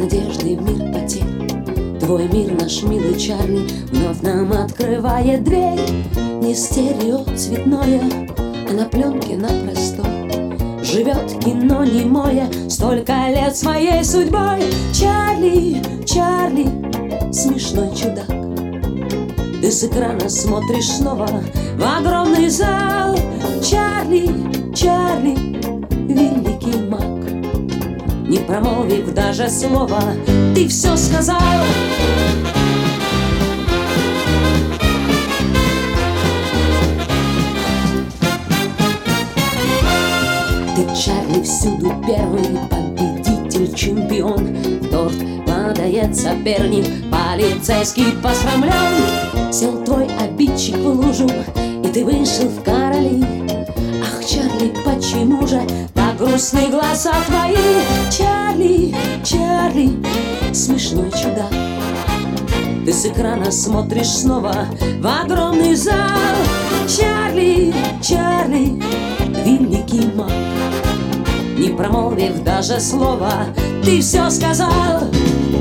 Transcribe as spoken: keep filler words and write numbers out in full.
надежды мир потерь. Твой мир, наш милый Чарли, вновь нам открывает дверь. Не стерео цветное, а на пленке на простой живет кино немое, столько лет своей судьбой. Чарли, Чарли, смешной чудак, ты с экрана смотришь снова в огромный зал. Чарли, Чарли, великий маг, не промолвив даже слова, ты все сказал. Ты, Чарли, всюду первый победитель, чемпион. В торт падает соперник, полицейский посрамлен. Сел твой обидчик в лужу, и ты вышел в короли. Ах, Чарли, почему же так грустны глаза твои? Чарли, Чарли, смешной чудак, ты с экрана смотришь снова в огромный зал. Чарли, Чарли, великий маг, не промолвив даже слова, ты все сказал.